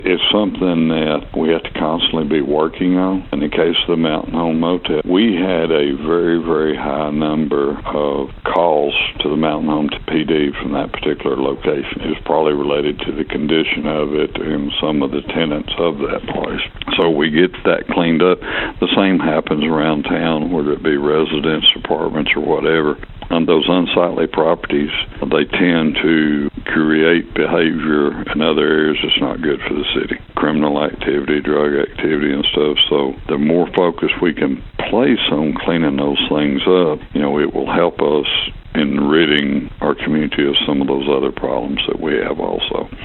It's something that we have to constantly be working on. In the case of the Mountain Home Motel, we had a very, very high number of calls to the Mountain Home PD from that particular location. It was probably related to the condition of it and some of the tenants of that place. So we get that cleaned up. The same happens around town, whether it be residence, apartments, or whatever. On those unsightly properties, they tend to create behavior in other areas that's not good for the city. Criminal activity, drug activity, and stuff. So the more focus we can place on cleaning those things up, it will help us in ridding our community of some of those other problems that we have also.